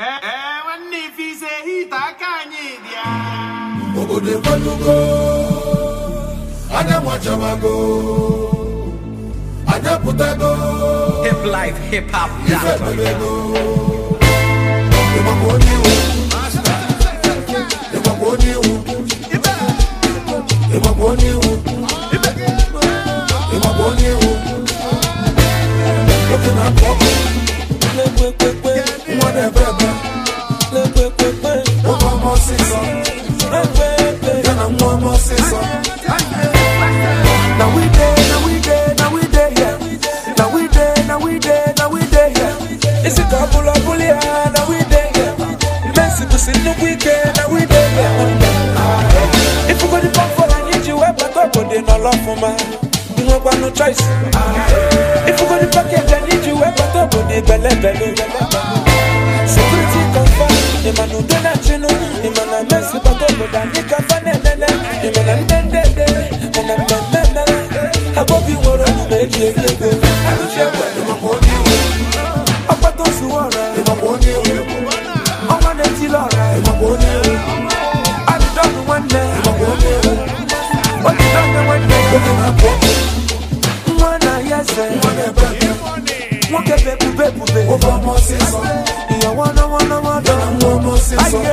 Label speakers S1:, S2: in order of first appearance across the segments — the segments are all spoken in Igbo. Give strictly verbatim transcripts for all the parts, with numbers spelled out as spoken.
S1: Eh, when if he say he takanye dia.
S2: Obodo kwalugo, anya mwachawago, anya putago.
S3: Hip life, hip hop, doctor.
S2: Emaboni u, emaboni u, emaboni u, emaboni u. Looking at pop, whatever. Over more season, then I'm one more season.
S4: Now we day, now we day, now we day here. Now we day, now we day, now we day here. It's a couple of bully, now we day here. Messy to see the weekend, now we day here. If you go to the pump for I need you, I back up, but they no love for man. You no got no choice. If you go to the package, I need you, I back up, but they belly belly. Security confirm, the man who don't have to know, the man I mess with, but over that you can find it, the man I'm dead, dead, dead, and I'm dead, dead, dead. I hope you want to make it, I don't share what you want to do. I'm about to see what I'm about to do. I'm on the till all right, I'm about to do. I don't know one day, I'm about to do. But you don't know one day, I'm about to do. One eye, yes, I'm about to do. One get back, back, back.
S2: Over more season.
S4: You wanna, wanna, wanna.
S2: Then I'm one more season.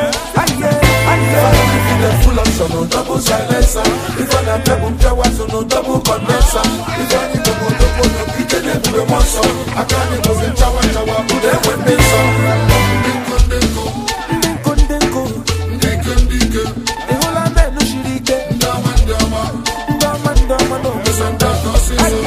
S2: Full option, no double silencer. If I am double power, so no double condenser. If I need to go double, no kitchen, then do the one song. I can't go in shower, shower, put them when they song. Dinko, dinko,
S4: Dinko, dinko.
S2: dinko, dinko.
S4: The whole of men no shirike.
S2: Dama, dama,
S4: Dama, dama, no.
S2: this and that, no season.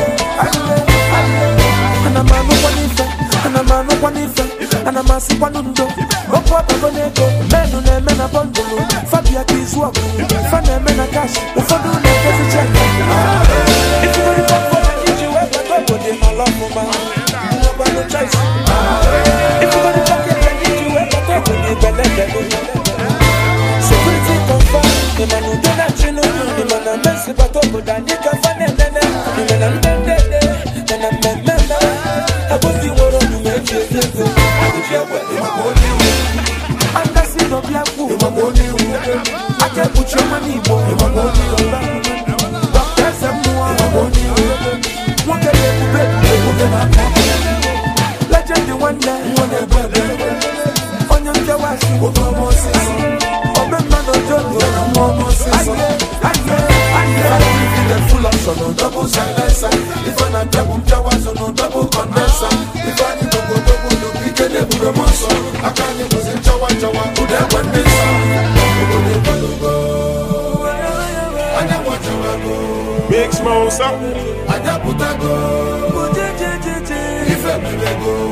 S4: And a man no one ife, and a man no one ife, and a man si kwanundo. Opo abagonego, menu ne mena bondolo. Fabia kizuabu, fane mena cash. Ufodu ne kesi check. If you go to pop for I need you, I got up with my love for man. You no got no choice. If you go to pocket, I need you, I got up with the belly belly. Security confirm, the man who don't have to know, the man I mess with, but over that you can find it, the man I'm dead, dead, dead, and I'm dead, dead, dead. I hope you want to make it, I will share what you want to do. And that's it, no black food. I can't put your money, boy. Doctors and more. One day, legend the one day. On your Jawashi, over more season. Over man or John, one more season. I get
S2: Full option, no double silencer. If I am double power, so no double condenser. If I need to go double, no kitchen, then do the one song. I can't go in shower, shower, put them when they song.
S1: Big Smoke, something.
S2: Anya putago, ife mebego.